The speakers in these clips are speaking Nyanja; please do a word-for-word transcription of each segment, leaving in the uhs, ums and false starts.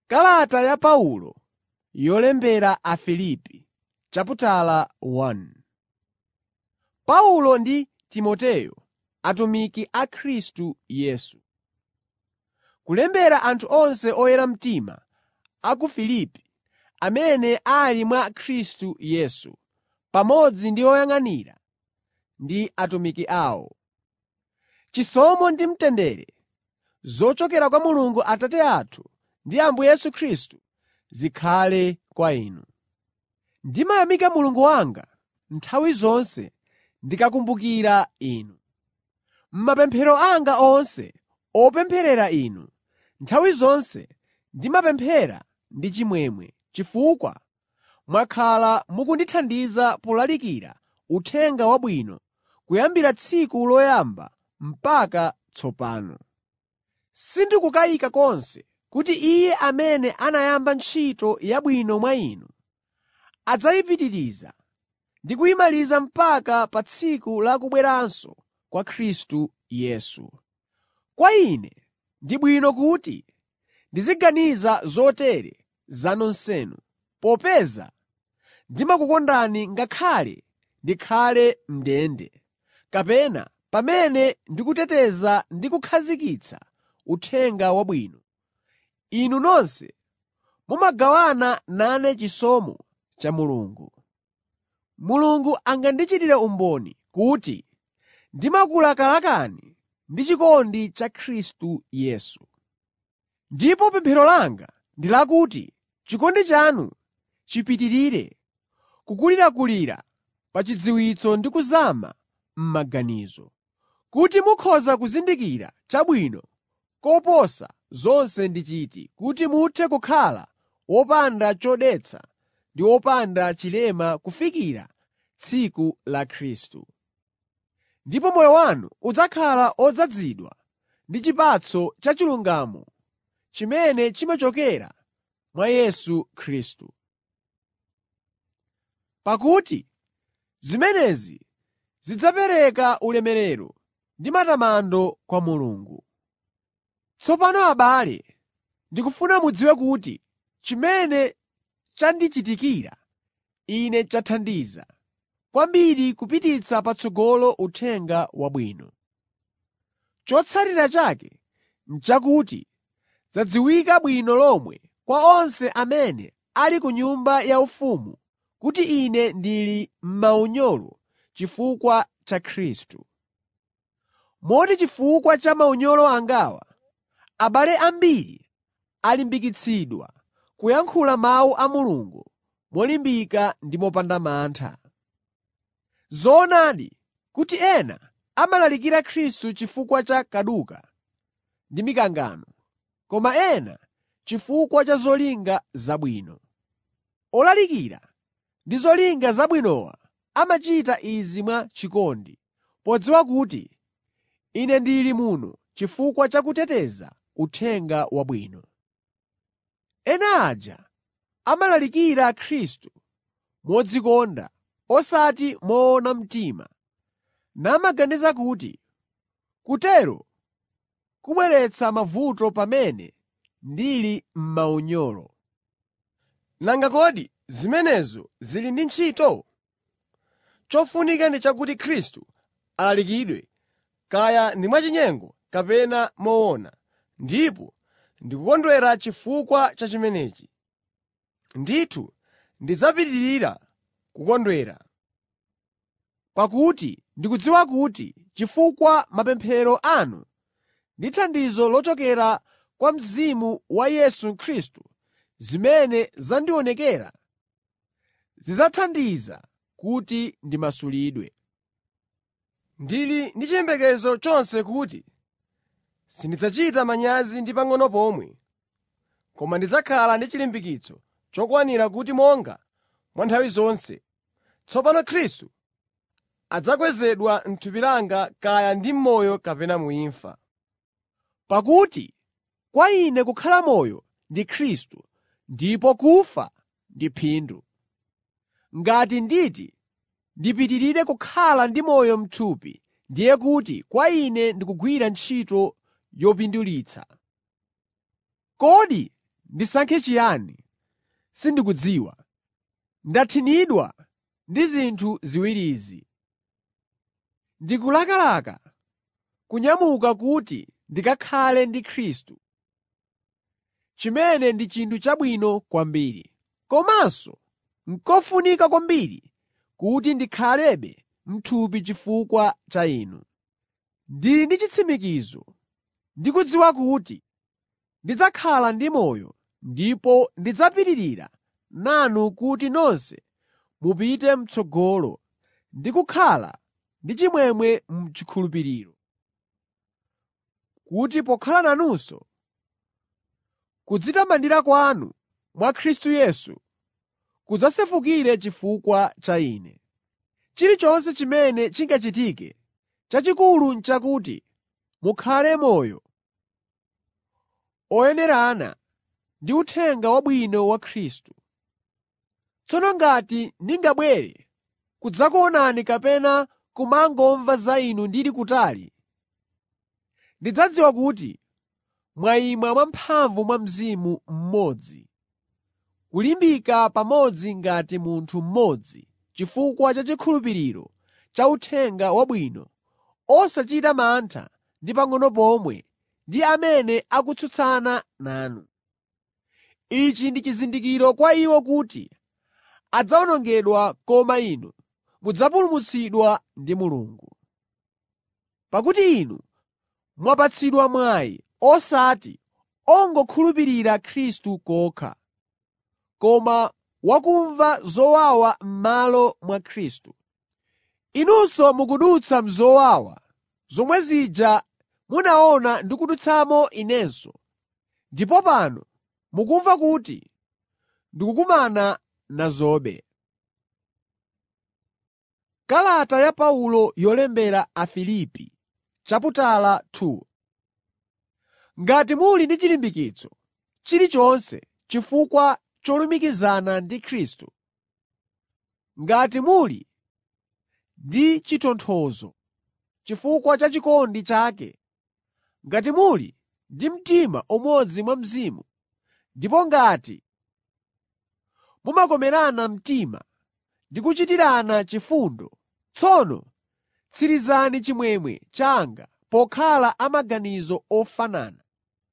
Kalata ya Paulo yolembera Afilipi chaputala wani. Paulo ndi Timoteyo, atumiki a Khristu Yesu. Kulembera anthu onse oyera mtima a ku Filipi, amene ali mwa Khristu Yesu, pamodzi ndi oyang'anira ndi atumiki awo. Chisomo ndi mtendere zochokera kwa Mulungu Atate athu ndi Ambuye Yesu Khristu zikhale kwa inu. Ndimayamika Mulungu wanga nthawi zonse ndikakumbukira inu. M'mapemphero anga onse opempherera inu, nthawi zonse ndimapemphera ndi chimwemwe chifukwa mwakhala mukundithandiza polalikira Uthenga Wabwino kuyambira tsiku loyamba mpaka tsopano. Sindikukayika konse kuti Iye amene anayamba ntchito yabwino mwa inu adzayipitiriza ndi kuyimaliza mpaka pa tsiku la kubweranso kwa Khristu Yesu. Kwa ine ndi bwino kuti ndiziganiza zotere za nonsenu, popeza ndimakukondani ngakhale ndikhale m'ndende, kapena pamene ndikuteteza ndi kukhazikitsa Uthenga Wabwino. Inu nonse mumagawana nane chisomo cha Mulungu. Mulungu angandichitire umboni kuti ndimakulakalakani ndi chikondi cha Khristu Yesu. Ndipo pemphero langa ndi lakuti chikondi chanu chipitirire kukulirakulira pa chidziwitso ndi kuzama m'maganizo, kuti mukhoza kuzindikira chabwino koposa zonse ndi chiti, kuti muthe kukhala wopanda chodetsa ndi wopanda chilema kufikira tsiku la Khristu. Ndipo moyo wanu udzakhala odzazidwa ndi chipatso cha chilungamo chimene chimachokera mwa Yesu Khristu. Pakuti zimenezi zidzapereka ulemerero ndi matamando kwa Mulungu. Tsopano abale, ndikufuna mudziwe kuti chimene chandichitikira ine chathandiza kwambiri kupititsa patsogolo Uthenga Wabwino. Chotsatira chake n'chakuti zadziwika bwino lomwe kwa onse amene ali ku nyumba yaufumu kuti ine ndili m'maunyolo chifukwa cha Khristu. Moti chifukwa cha maunyolo angawa, abale ambiri alimbikitsidwa kuyankhula mawu a Mulungu molimbika ndi mopanda mantha. Zoonadi kuti ena amalalikira Khristu chifukwa cha kaduka ndi mikangano, koma ena chifukwa cha zolinga zabwino. Olalikira ndi zolinga zabwinowa amachita izi mwa chikondi, podziwa kuti ine ndili muno chifukwa cha kuteteza Uthenga Wabwino. Ena aja amalalikira Khristu modzikonda osati moona mtima, namaganiza kuti kutero kubweretsa mavuto pamene ndili m'maunyolo. Nanga kodi zimenezo zili ndi ntchito? Chofunika ndi chakuti Khristu alalikidwe, kaya ndi mwachinyengo kapena moona, ndipo ndikukondwera chifukwa cha chimenechi. Ndithu ndidzapitirira kukondwera, pakuti ndikudziwa kuti chifukwa mapemphero anu ndi thandizo lochokera kwa Mzimu wa Yesu Khristu zimene zandionekera zidzathandiza kuti ndimasulidwe. Ndili ndi chiyembekezo chonse kuti sindidzachita manyazi ndi pang'ono pomwe, koma ndidzakhala ndi chilimbikitso chokwanira kuti monga mwa nthawi zonse, tsopano Khristu adzakwezedwa m'thupi langa kaya ndi m'moyo kapena mu imfa. Pakuti kwa ine kukhala moyo ndi Khristu ndipo kufa ndi phindu. Ngati nditi ndipitirire kukhala ndi moyo m'thupi, ndiye kuti kwa ine ndikugwira ntchito yopindulitsa. Kodi ndisankhe chiyani? Sindikudziwa. Ndathinidwa ndi zinthu ziwirizi. Ndikulakalaka kunyamuka kuti ndikakhale ndi Khristu, chimene ndi chinthu chabwino kwambiri. Komanso n'kofunika kwambiri kuti ndikhalebe m'thupi chifukwa cha inu. Ndili ndi chitsimikizo ndi kudziwa kuti ndidzakhala ndi moyo ndipo ndidzapitirira nanu kuti nonse mupite m'tsogolo ndi kukhala ndi chimwemwe m'chikhulupiriro, kuti pokhala nanunso kudzitamandira kwanu mwa Khristu Yesu kudzasefukire chifukwa cha ine. Chilichonse chimene chingachitike, chachikulu n'chakuti mukhale moyo oyenerana ndi Uthenga Wabwino wa Khristu. Tsono ngati ndingabwere kudzakuonani kapena kumangomva za inu ndili kutali, ndidzadziwa kuti mwayima mwamphamvu mwa Mzimu mmodzi, kulimbika pamodzi ngati munthu mmodzi chifukwa cha chikhulupiriro cha Uthenga Wabwino, osachita mantha ndi pang'ono pomwe ndi amene akutsutsana nanu. Ichi ndi chizindikiro kwa iwo kuti adzawonongedwa, koma inu mudzapulumutsidwa ndi Mulungu. Pakuti inu mwapatsidwa mwayi osati ongokhulupirira Khristu kokha, koma wakumva zowawa m'malo mwa Khristu. Inunso mukudutsa m'zowawa zomwe zija munaona ndikudutsamo inenso, ndipo pano mukumva kuti ndikukumana nazobe. Kalata ya Paulo yolembera Afilipi chaputala two. Ngati muli ndi chilimbikitso chilichonse chifukwa cholumikizana ndi Khristu, ngati muli ndi chitonthozo chifukwa cha chikondi chake, ngati muli ndi mtima umodzi mwa Mzimu, ndipo ngati mumakomerana mtima ndi kuchitirana chifundo, tsono tsirizani chimwemwe changa pokhala amaganizo ofanana,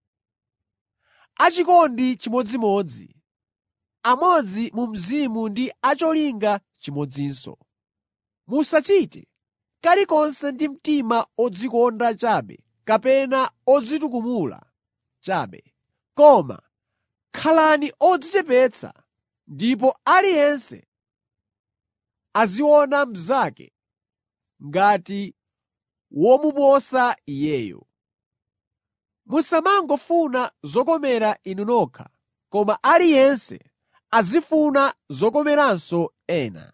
achikondi chimodzimodzi, amodzi mu mzimu ndi acholinga chimodzinso. Musachite kalikonse ndi mtima odzikonda chabe kapena odzitukumula chabe, koma khalani odzichepetsa ndipo aliyense aziona mnzake ngati womuposa iyeyo. Musamangofuna zokomera inu nokha, koma aliyense azifuna zokomeranso ena.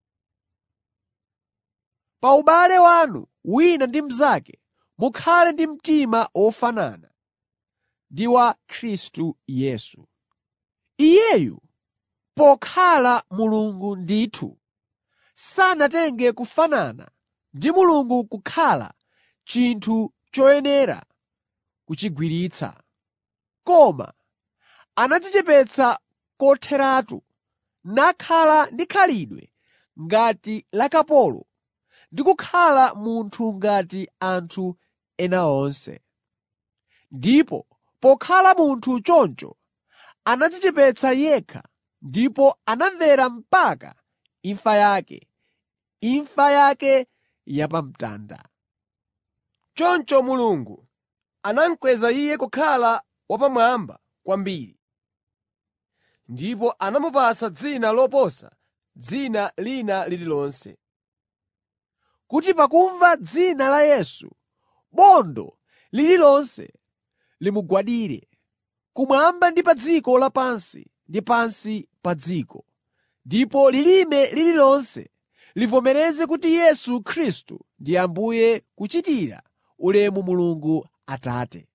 Pa ubale wanu wina ndi mnzake mukhale ndi mtima wofanana ndi wa Khristu Yesu. Iyeyu pokhala Mulungu ndithu, sanatenge kufanana ndi Mulungu kukhala chinthu choyenera kuchigwiritsa, koma anadzichepetsa kotheratu nakhala ndi khalidwe ngati la kapolo ndi kukhala munthu ngati anthu ena onse. Ndipo pokhala munthu choncho anadzichepetsa yekha ndipo anamvera mpaka imfa yake, imfa yake yapamtanda. Choncho Mulungu anamukweza Iye kukhala wapamwamba kwambiri, ndipo anamupatsa dzina loposa dzina lina lililonse, kuti pakumva dzina la Yesu, bondo lililonse limugwadire, kumwamba ndi pa dziko lapansi ndi pansi pa dziko, ndipo lilime lililonse livomereze kuti Yesu Khristu ndi Ambuye, kuchitira ulemu Mulungu Atate.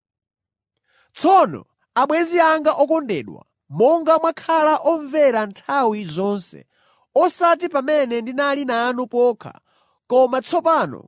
Tsono abwenzi anga okondedwa, monga mwakhala omvera nthawi zonse, osati pamene ndinali nanu pokha, koma tsopano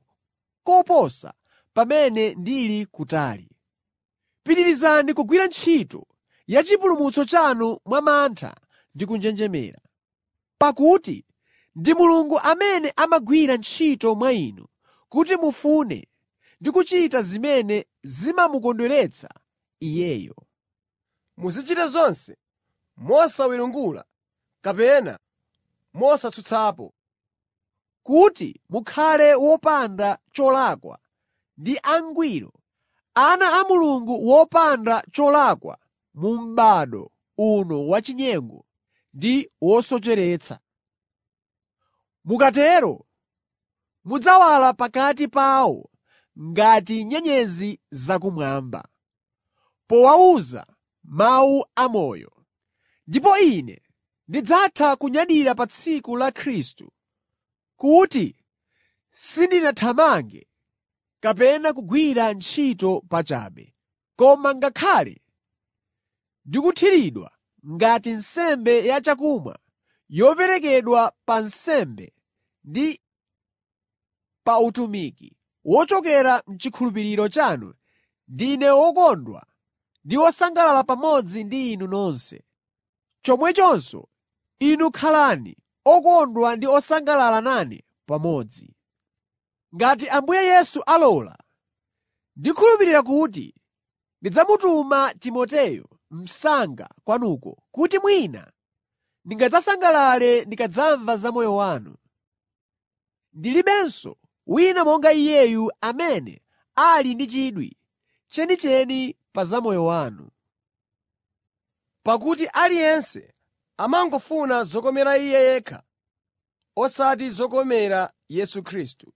koposa pamene ndili kutali, pitirizani kugwira ntchito ya chipulumutso chanu mwa mantha ndi kunjenjemera. Pakuti ndi Mulungu amene amagwira ntchito mwa inu kuti mufune ndi kuchita zimene zimamukondweretsa Iyeyo. Muzichita zonse mosawiringula kapena mosatsutsapo, kuti mukhale wopanda cholakwa ndi angwiro, ana a Mulungu wopanda cholakwa mu m'bado uno wachinyengo ndi wosocheretsa. Mukatero mudzawala pakati pawo ngati nyenyezi zakumwamba, powawuza mawu amoyo. Ndipo ine ndidzatha kunyadira pa tsiku la Khristu, kuti sindinathamange kapena kugwira ntchito pachabe, koma ngakhale ndikuthiridwa ngati nsembe ya chakumwa yoperekedwa pa nsembe ndi pa utumiki wochokera m'chikhulupiriro chanu, ndine wokondwa ndi wosangalala pamodzi ndi inu nonse. Chomwechonso inu khalani okondwa ndi osangalala nane pamodzi. Ngati Ambuye Yesu alola, ndikhulupirira kuti ndidzamutuma Timoteyo msanga kwanuko, kuti mwina ndingadzasangalale ndikadzamva za moyo wanu. Ndilibenso wina monga iyeyu amene ali ndi chidwi chenicheni pa za moyo wanu. Pakuti aliyense amangofuna zokomera iye yekha, osati zokomera Yesu Khristu.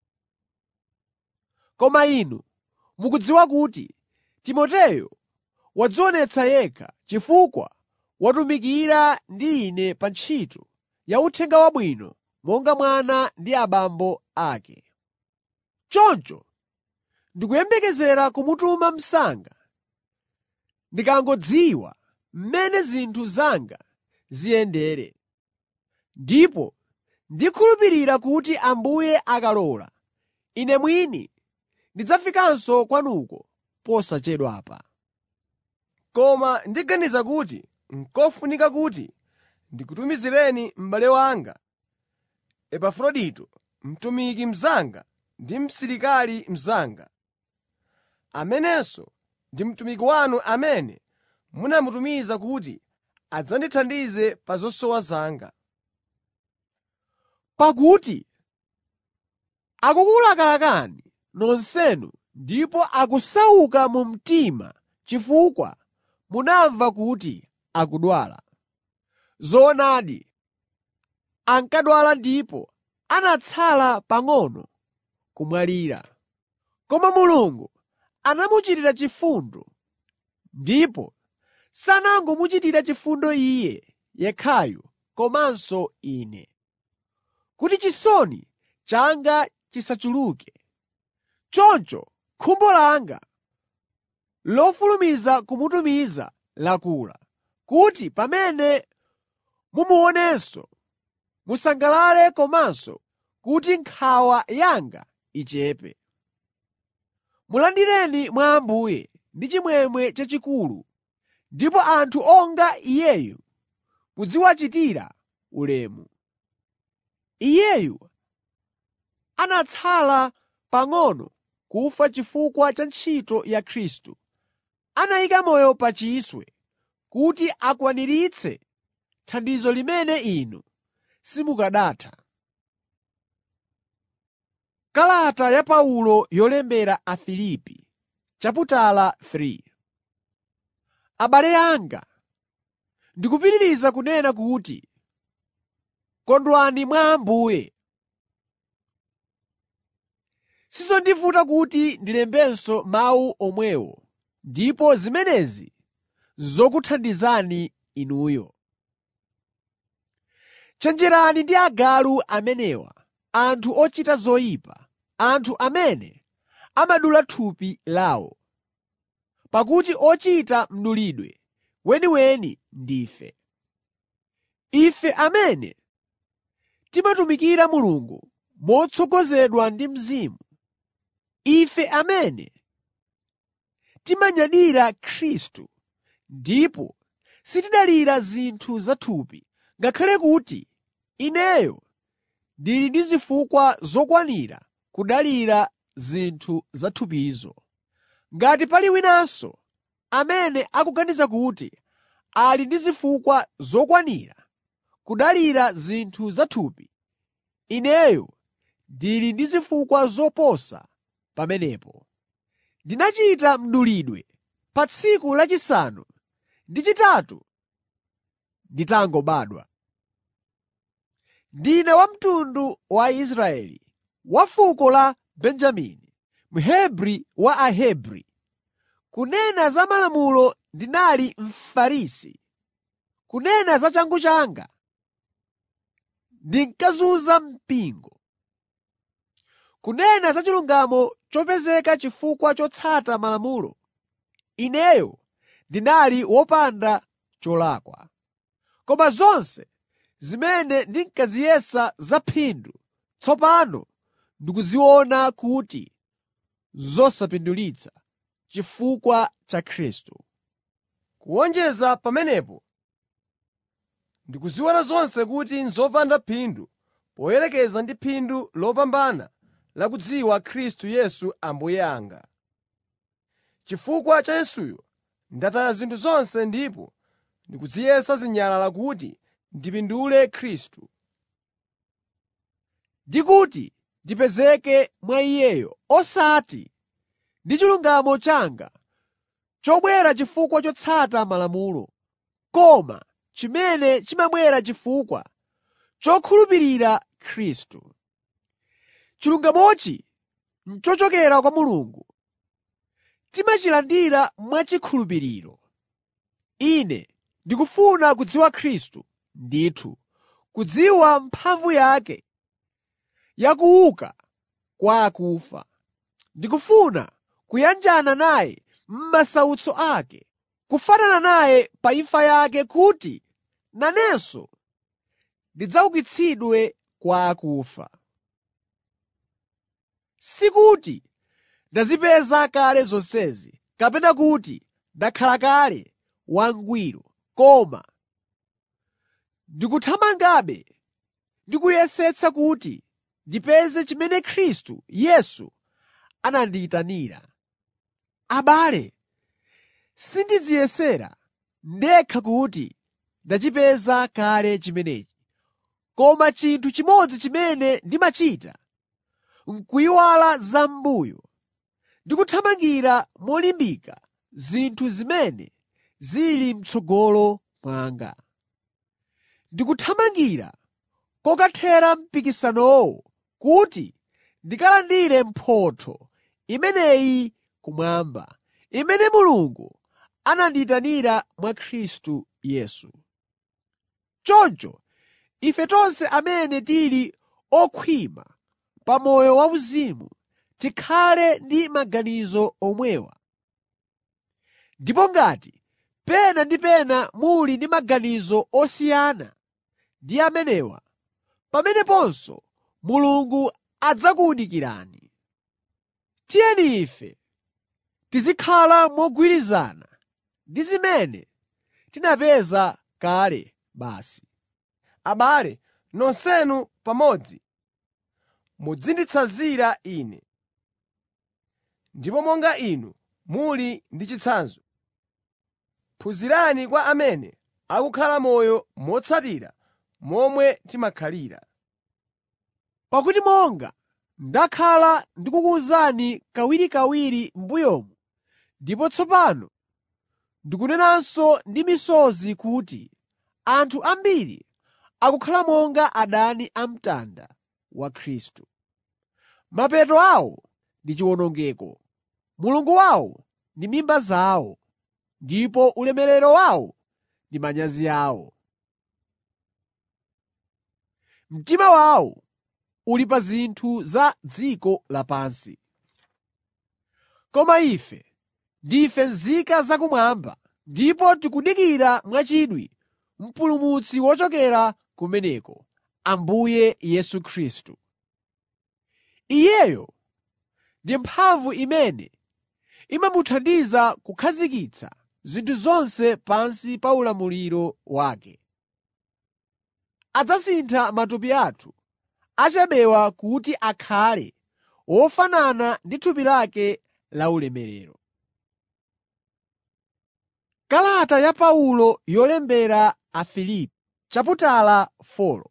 Koma inu mukudziwa kuti Timoteyo wadzionetsa yekha chifukwa watumikira ndi ine pa ntchito ya Uthenga Wabwino monga mwana ndi abambo ake. Choncho ndikuyembekezera kumutuma msanga ndikangodziwa mmene zinthu zanga ziyendere. Ndipo ndikhulupirira kuti Ambuye akalola, ine mwini ndidzafikanso kwanuko posachedwapa. Koma ndiganiza kuti n'kofunika kuti ndikutumizireni m'bale wanga Epafrodito, mtumiki mnzanga ndi msilikali mnzanga, amenenso ndi mtumiki wanu amene munamutumiza kuti adzandithandize pa zosowa zanga. Pakuti akukulakalakani nonsenu ndipo akusauka mu mtima chifukwa munamva kuti akudwala. Zoonadi, ankadwala ndipo anatsala pang'ono kumwalira. Koma Mulungu anamuchitira chifundo, ndipo sanangomuchitira chifundo iye yekhayo komanso ine, kuti chisoni changa chisachuluke. Choncho khumbo langa lofulumiza kumutumiza lakula, kuti pamene mumuonenso musangalale komanso kuti nkhawa yanga ichepe. Mulandireni mwa Ambuye ndi chimwemwe chachikulu, ndipo anthu onga iyeyu muziwachitira ulemu. Iyeyu anatsala pang'ono kufa chifukwa cha ntchito ya Khristu, anayika moyo pa chiswe kuti akwaniritse thandizo limene inu simukanatha. Kalata ya Paulo yolembera Afilipi, chaputala three. Abale anga, ndikupitiriza kunena kuti kondwani mwa Ambuye. Sizondivuta kuti ndilembenso mawu omwewo, ndipo zimenezi zokuthandizani inuyo. Chenjerani ndi agalu amenewa, anthu ochita zoyipa, anthu amene amadula thupi lawo. Pakuti ochita mdulidwe weniweni ndife. Ife amene timatumikira Mulungu motsogozedwa ndi Mzimu, ife amene timanyadira Khristu ndipo sitidalira zinthu zathupi, ngakhale kuti ineyo ndili ndi zifukwa zokwanira kudalira zinthu zathupizo. Ngati pali winanso amene akuganiza kuti ali ndi zifukwa zokwanira kudalira zinthu zathupi, ineyo ndili ndi zifukwa zoposa pamenepo. Ndinachita mdulidwe pa tsiku lachisanu ndi chitatu nditangobadwa. Ndine wa mtundu wa Israeli, wa fuko la Benjamini, Mhebri wa Ahebri. Kunena za malamulo ndinali Mfarisi. Kunena za changu changa ndinkazunza mpingo. Kunena za chilungamo chopezeka chifukwa chotsata malamulo, ineyo ndinali wopanda cholakwa. Koma zonse zimene ndinkaziyesa zaphindu, tsopano ndikuziona kuti zosapindulitsa chifukwa cha Khristu. Kuwonjeza pamenepo, ndikuziona zonse kuti n'zopanda phindu poyerekeza ndi phindu lopambana la kudziwa Khristu Yesu Ambuye anga. Chifukwa cha Yesuyo ndataya zinthu zonse ndipo ndikudziyesa zinyalala kuti ndipindule Khristu, ndi kuti ndipezeke mwa Iyeyo, osati ndi chilungamo changa chobwera chifukwa chotsata malamulo, koma chimene chimabwera chifukwa chokhulupirira Khristu. Chilungamochi n'chochokera kwa Mulungu. Timachilandira mwachikhulupiriro. Ine ndikufuna kudziwa Khristu, ndithu, kudziwa mphamvu yake ya kuuka kwa akufa. Ndikufuna kuyanjana naye m'masautso ake, kufanana naye pa imfa yake, kuti nanenso ndidzaukitsidwe kwa akufa. Sikuti ndazipeza kale zonsezi, kapena kuti ndakhala kale wangwiro, koma ndikuthamangabe ndi kuyesetsa kuti ndipeze chimene Khristu Yesu anandiyitanira. Abale, sindidziyesera ndekha kuti ndachipeza kale chimenechi, koma chinthu chimodzi chimene ndimachita, n'kuyiwala zam'mbuyo ndi kuthamangira molimbika zinthu zimene zili m'tsogolo mwanga. Ndikuthamangira kokathera mpikisanowo kuti ndikalandire mphotho imeneyi kumwamba, imene Mulungu anandiyitanira mwa Khristu Yesu. Choncho ife tonse amene tili okhwima pa moyo wauzimu tikhale ndi maganizo omwewa. Ndipo ngati pena ndi pena muli ndi maganizo osiyana ndi amenewa, pameneponso Mulungu adzakuwunikirani. Tiyeni ife tizikhala mogwirizana ndi zimene tinapeza kale basi. Abale, nonsenu pamodzi mudzinditsanzira ine. Ndipo monga inu muli ndi chitsanzo, phunzirani kwa amene akukhala moyo motsatira momwe timakhalira. Pakuti monga ndakhala ndikukuwuzani kawirikawiri m'mbuyomu, ndipo tsopano ndikunenanso ndi misozi kuti anthu ambiri akukhala monga adani a mtanda wa Khristu. Mapeto awo ndi chiwonongeko, mulungu wawo ndi mimba zawo, ndipo ulemerero wawo ndi manyazi awo. Mtima wawo uli pa zinthu za dziko lapansi. Koma ife ndife nzika zakumwamba, ndipo tikudikira mwachidwi Mpulumutsi wochokera kumeneko, Ambuye Yesu Khristu. Iyeyo ndi mphamvu imene imamuthandiza kukhazikitsa zinthu zonse pansi pa ulamuliro wake. Adzasintha matupi athu achabewa kuti akhale wofanana ndi thupi lake la ulemerero. Kalata ya Paulo yolembera Afilipi chaputala folo.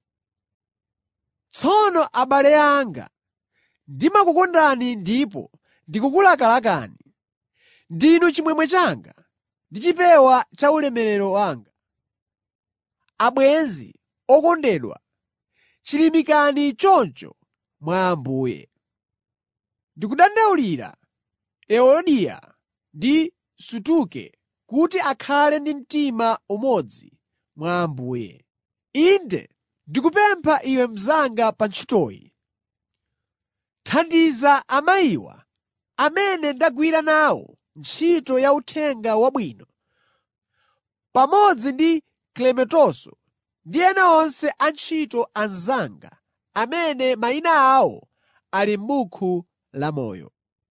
Tsono abale anga, ndimakukondani ndipo ndikukulakalakani. Ndinu chimwemwe changa ndi chipewa cha ulemerero wanga. Abwenzi okondedwa, chilimikani choncho mwa Ambuye. Ndikudandaulira Euodiya ndi Suntuke kuti akhale ndi mtima umodzi mwa Ambuye. Inde ndikupempha iwe mnzanga pa ntchitoyi. Thandiza amayiwa amene ndagwira nawo ntchito ya Uthenga Wabwino, pamodzi ndi Klementonso ndi ena onse antchito anzanga amene mayina awo ali m'buku lamoyo.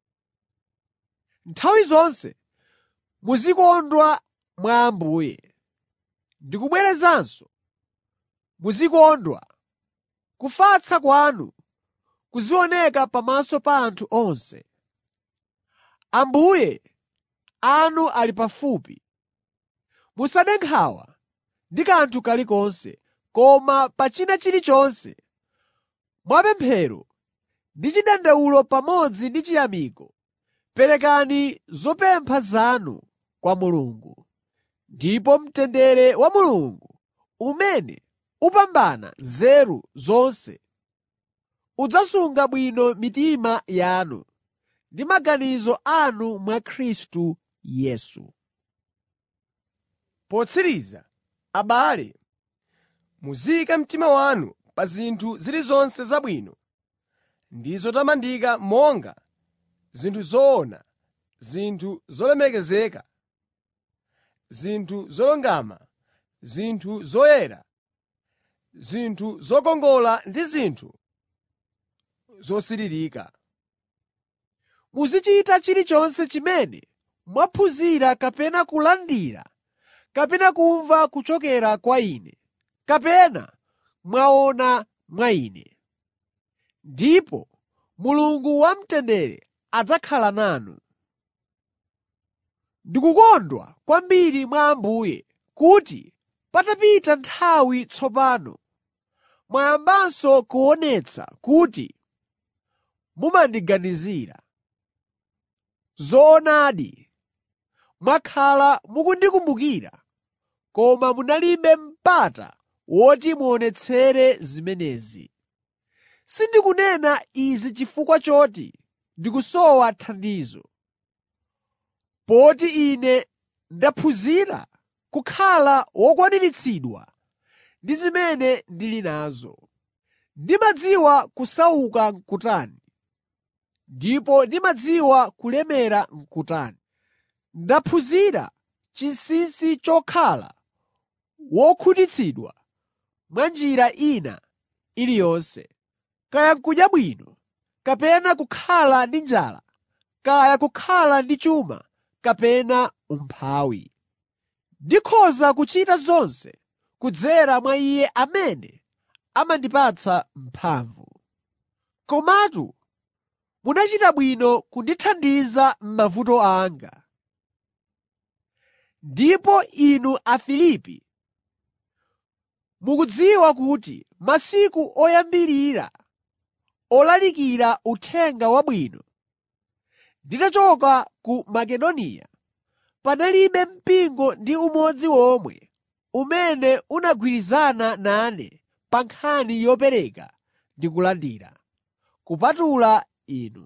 Nthawi zonse muzikondwa mwa Ambuye. Ndikubwerezanso, muzikondwa. Kufatsa kwanu kuzioneka pamaso pa anthu onse. Ambuye anu ali pafupi. Musade nkhawa ndi kanthu kalikonse, koma pa china chilichonse, mwapemphero ndi chidandaulo pamodzi ndi chiyamiko, perekani zopempha zanu kwa Mulungu. Ndipo mtendere wa Mulungu, umene upambana nzeru zonse, udzasunga bwino mitima yanu ndi maganizo anu mwa Khristu Yesu. Potsiriza, abale, muziyika mtima wanu pa zinthu zilizonse zabwino ndi zotamandika, monga zinthu zoona, zinthu zolemekezeka, zinthu zolungama, zinthu zoyera, zinthu zokongola ndi zinthu zosiririka. Muzichita chilichonse chimene mwaphunzira kapena kulandira kapena kumva kuchokera kwa ine, kapena mwaona mwa ine. Ndipo Mulungu wamtendere adzakhala nanu. Ndikukondwa kwambiri mwa Ambuye kuti patapita nthawi tsopano mwayambanso kuonetsa kuti mumandiganizira. Zoonadi, mwakhala mukundikumbukira, koma munalibe mpata woti muonetsere zimenezi. Sindikunena izi chifukwa choti ndikusowa thandizo, poti ine ndaphunzira kukhala wokwaniritsidwa ndi zimene ndili nazo. Ndimadziwa kusauka n'kutani, ndipo ndimadziwa kulemera n'kutani. Ndaphunzira chinsinsi chokhala wokhutitsidwa mwa njira ina iliyonse, kaya n'kudya bwino, kapena kukhala ndi njala, kaya kukhala ndi chuma, kapena umphawi. Ndikhoza kuchita zonse kudzera mwa Iye amene amandipatsa mphamvu. Komatu munachita bwino kundithandiza m'mavuto anga. Ndipo inu Afilipi, mukudziwa kuti masiku oyambirira olalikira Uthenga Wabwino, nditachoka ku Makedoniya, panalibe mpingo ndi umodzi omwe umene unagwirizana nane pa nkhani yopereka ndi kulandira, kupatula inu.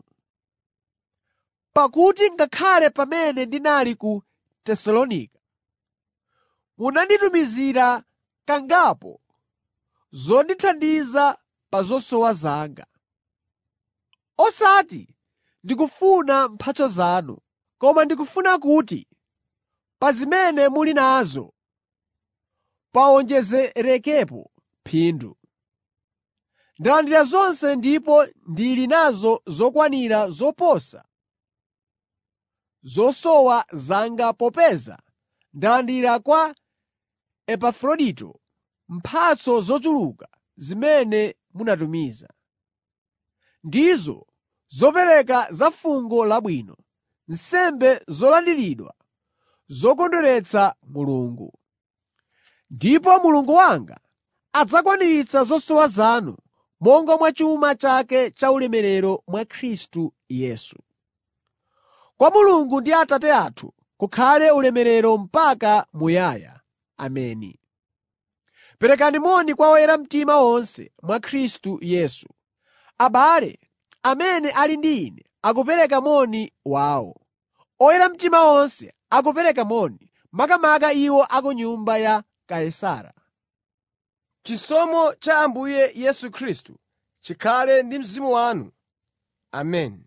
Pakuti ngakhale pamene ndinali ku Tesalonika, munanditumizira kangapo zondithandiza pa zosowa zanga. Osati ndikufuna mphatso zanu, koma ndikufuna kuti pa zimene muli nazo pawonjezerekepo phindu. Ndalandira zonse ndipo ndili nazo zokwanira zoposa zosowa zanga popeza ndalandira kwa Epafrodito mphatso zochuluka zimene munatumiza. Ndizo zopereka za fungo labwino, nsembe zolandiridwa zokondweretsa Mulungu. Ndipo Mulungu wanga adzakwaniritsa zosowa zanu monga mwa chuma chake chaulemerero mwa Khristu Yesu. Kwa Mulungu ndi Atate athu kukhale ulemerero mpaka muyaya. Ameni. Perekani moni kwa oyera mtima onse mwa Khristu Yesu. Abale amene ali ndi ine akupereka moni wawo. Oyera mtima onse akupereka moni, makamaka iwo a ku nyumba ya Kaisara. Chisomo cha Ambuye Yesu Khristu chikhale ndi mzimu wanu. Ameni.